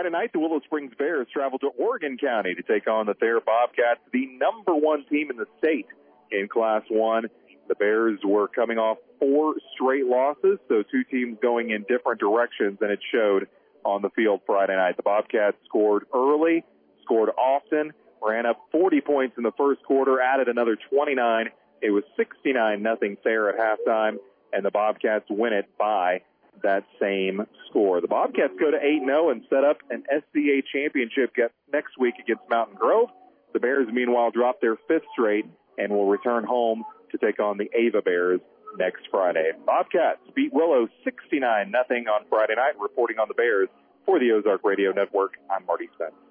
Friday night, the Willow Springs Bears traveled to Oregon County to take on the Thayer Bobcats, the number one team in the state in Class 1. The Bears were coming off 4 straight losses, so 2 teams going in different directions, and it showed on the field Friday night. The Bobcats scored early, scored often, ran up 40 points in the first quarter, added another 29. It was 69-0 Thayer at halftime, and the Bobcats win it by that same score. The Bobcats go to 8-0 and set up an SCA championship next week against Mountain Grove. The Bears, meanwhile, drop their 5th straight and will return home to take on the Ava Bears next Friday. Bobcats beat Willow 69-0 on Friday night. Reporting on the Bears for the Ozark Radio Network, I'm Marty Spence.